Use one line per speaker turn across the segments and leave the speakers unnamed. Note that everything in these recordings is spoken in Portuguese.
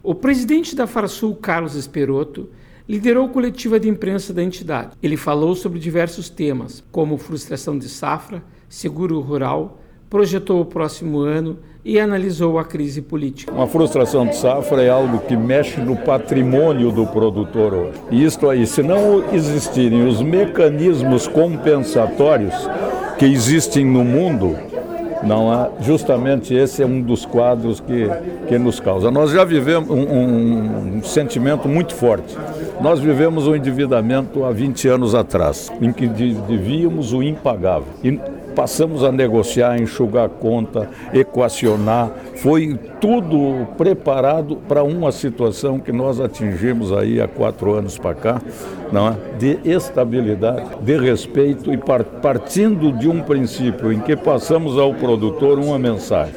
O presidente da Farsul, Carlos Esperotto, liderou a coletiva de imprensa da entidade. Ele falou sobre diversos temas, como frustração de safra, seguro rural, projetou o próximo ano e analisou a crise política.
Uma frustração de safra é algo que mexe no patrimônio do produtor hoje. E isto aí, se não existirem os mecanismos compensatórios que existem no mundo, não há, justamente esse é um dos quadros que nos causa. Nós já vivemos um sentimento muito forte. Nós vivemos um endividamento há 20 anos atrás, em que devíamos o impagável. E passamos a negociar, enxugar a conta, equacionar. Foi tudo preparado para uma situação que nós atingimos aí há 4 anos para cá, não é? De estabilidade, de respeito e partindo de um princípio em que passamos ao produtor uma mensagem: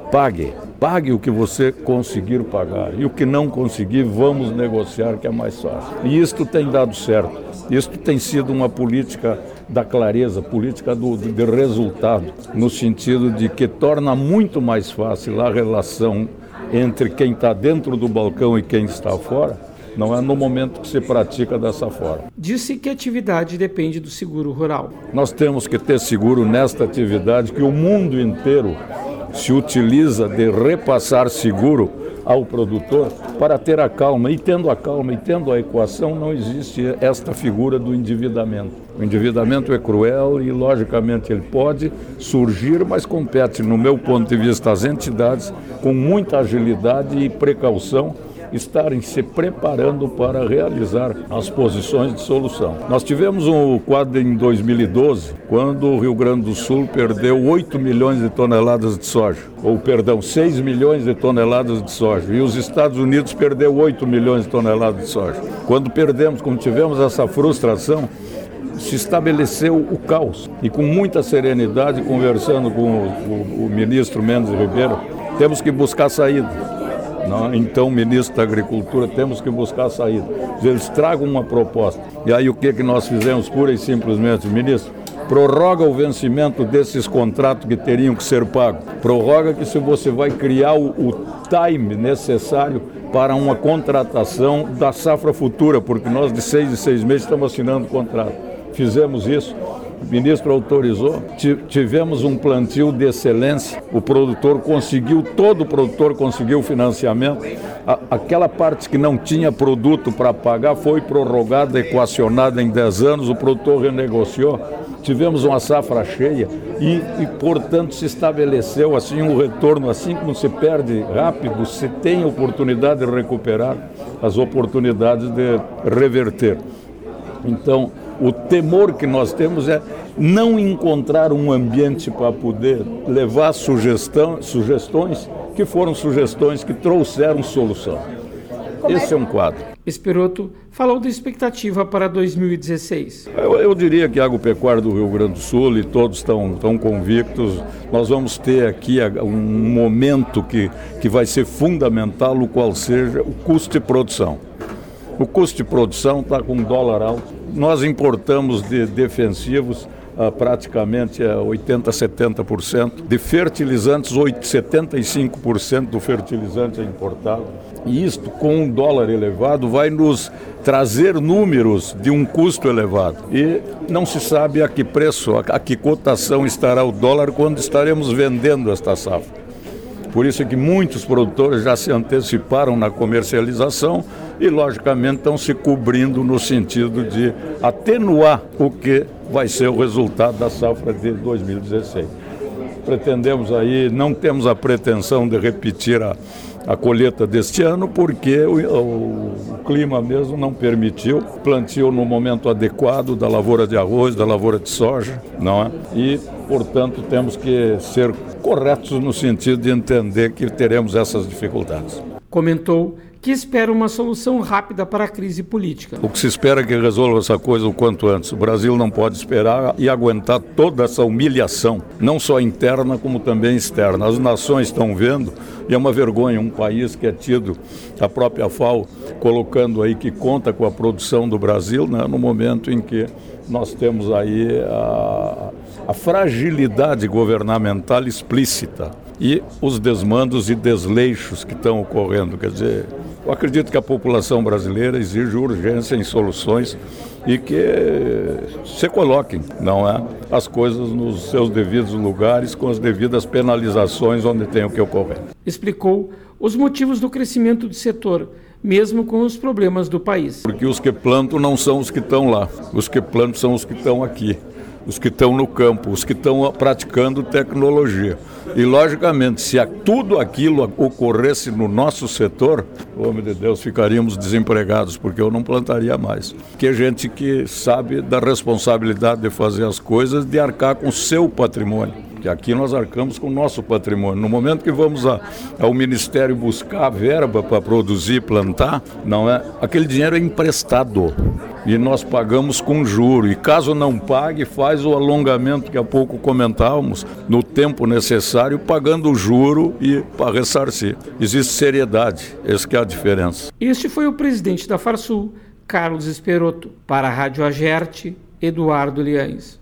pague o que você conseguir pagar, e o que não conseguir vamos negociar, que é mais fácil. E isto tem dado certo, isto tem sido uma política da clareza, política de resultado, no sentido de que torna muito mais fácil a relação entre quem está dentro do balcão e quem está fora, não é no momento que se pratica dessa forma.
Disse que a atividade depende do seguro rural.
Nós temos que ter seguro nesta atividade que o mundo inteiro se utiliza de repassar seguro ao produtor para ter a calma. E tendo a calma e tendo a equação, não existe esta figura do endividamento. O endividamento é cruel e, logicamente, ele pode surgir, mas compete, no meu ponto de vista, às entidades com muita agilidade e precaução estarem se preparando para realizar as posições de solução. Nós tivemos um quadro em 2012, quando o Rio Grande do Sul perdeu 8 milhões de toneladas de soja, 6 milhões de toneladas de soja, e os Estados Unidos perdeu 8 milhões de toneladas de soja. Quando tivemos essa frustração, se estabeleceu o caos. E com muita serenidade, conversando com o ministro Mendes Ribeiro, temos que buscar saída. Então, ministro da Agricultura, temos que buscar a saída. Eles tragam uma proposta. E aí o que nós fizemos pura e simplesmente? Ministro, prorroga o vencimento desses contratos que teriam que ser pagos. Prorroga que se você vai criar o time necessário para uma contratação da safra futura, porque nós de 6 em 6 meses estamos assinando o contrato. Fizemos isso. O ministro autorizou, tivemos um plantio de excelência, todo o produtor conseguiu financiamento, aquela parte que não tinha produto para pagar foi prorrogada, equacionada em 10 anos, o produtor renegociou, tivemos uma safra cheia e portanto, se estabeleceu assim um retorno, assim como se perde rápido, se tem oportunidade de recuperar, as oportunidades de reverter. Então, o temor que nós temos é não encontrar um ambiente para poder levar sugestões que foram sugestões que trouxeram solução. Esse é um quadro.
Esperotto falou da expectativa para 2016.
Eu diria que a agropecuária do Rio Grande do Sul, e todos estão convictos, nós vamos ter aqui um momento que vai ser fundamental, o qual seja o custo de produção. O custo de produção está com dólar alto. Nós importamos de defensivos praticamente 80%, 70%. De fertilizantes, 75% do fertilizante é importado. E isto, com um dólar elevado, vai nos trazer números de um custo elevado. E não se sabe a que preço, a que cotação estará o dólar quando estaremos vendendo esta safra. Por isso é que muitos produtores já se anteciparam na comercialização e, logicamente, estão se cobrindo no sentido de atenuar o que vai ser o resultado da safra de 2016. Pretendemos aí, não temos a pretensão de repetir a colheita deste ano, porque o clima mesmo não permitiu. Plantio no momento adequado da lavoura de arroz, da lavoura de soja, não é? E, portanto, temos que ser corretos no sentido de entender que teremos essas dificuldades.
Comentou que espera uma solução rápida para a crise política.
O que se espera é que resolva essa coisa o quanto antes. O Brasil não pode esperar e aguentar toda essa humilhação, não só interna como também externa. As nações estão vendo e é uma vergonha um país que é tido, a própria FAO colocando aí que conta com a produção do Brasil, né, no momento em que nós temos aí a fragilidade governamental explícita e os desmandos e desleixos que estão ocorrendo. Quer dizer, Eu acredito que a população brasileira exige urgência em soluções e que se coloquem, não é, as coisas nos seus devidos lugares com as devidas penalizações onde tem o que ocorrer.
Explicou os motivos do crescimento do setor, mesmo com os problemas do país.
Porque os que plantam não são os que estão lá, os que plantam são os que estão aqui, os que estão no campo, os que estão praticando tecnologia. E, logicamente, se tudo aquilo ocorresse no nosso setor, homem de Deus, ficaríamos desempregados, porque eu não plantaria mais. Porque é gente que sabe da responsabilidade de fazer as coisas, de arcar com o seu patrimônio. Que aqui nós arcamos com o nosso patrimônio. No momento que vamos ao Ministério buscar a verba para produzir e plantar, não é? Aquele dinheiro é emprestado e nós pagamos com juro. E caso não pague, faz o alongamento que há pouco comentávamos, no tempo necessário, pagando o juro e para ressarcir. Existe seriedade, essa que é a diferença.
Este foi o presidente da Farsul, Carlos Esperotto. Para a Rádio Agerte, Eduardo Liães.